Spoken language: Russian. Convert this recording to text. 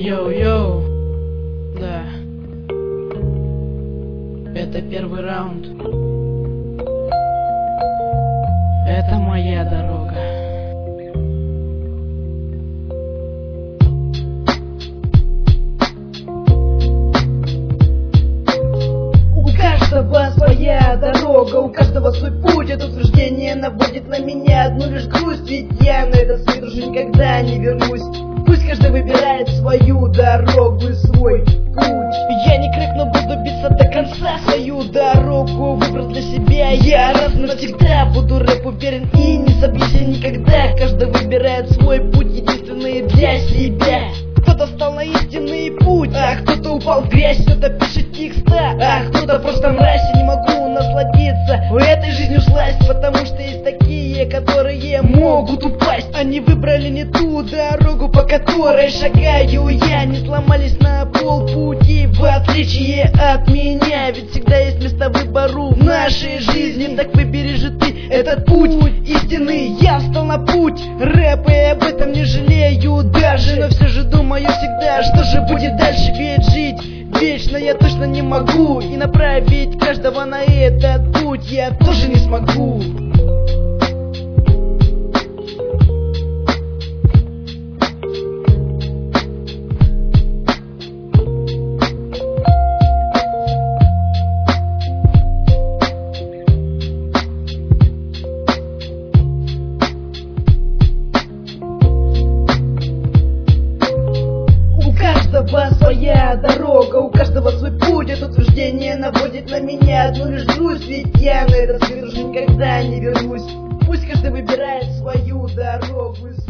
Йоу-йоу, да, это первый раунд, это моя дорога. У каждого своя дорога, у каждого свой путь. Это утверждение наводит на меня одну лишь грусть, ведь я на этот свет уже никогда не вернусь. Пусть каждый выбирает свою дорогу и свой путь. Я не крик, но буду биться до конца. Свою дорогу выбрал для себя. Я раз навсегда буду рэп уверен и не собьюсь я никогда. Каждый выбирает свой путь, единственный для себя. Кто-то встал на истинный путь, а кто-то упал в грязь. Кто-то пишет текста, а кто-то просто мразь. Я не могу насладиться в этой жизнью сласть, потому что есть такие, которые могут упасть. Они выбрали не ту дорогу, по которой шагаю я. Не сломались на полпути, в отличие от меня. Ведь всегда есть место выбору в нашей жизни. Так выбери же ты этот путь истинный. Я встал на путь рэпа и об этом не жалею даже. Но все же думаю всегда, что же будет дальше. Ведь жить вечно я точно не могу, и направить каждого на этот путь я тоже не смогу. У каждого своя дорога, у каждого свой путь. Это утверждение наводит на меня одну лишь грусть, ведь я на этот свет уже никогда не вернусь. Пусть каждый выбирает свою дорогу.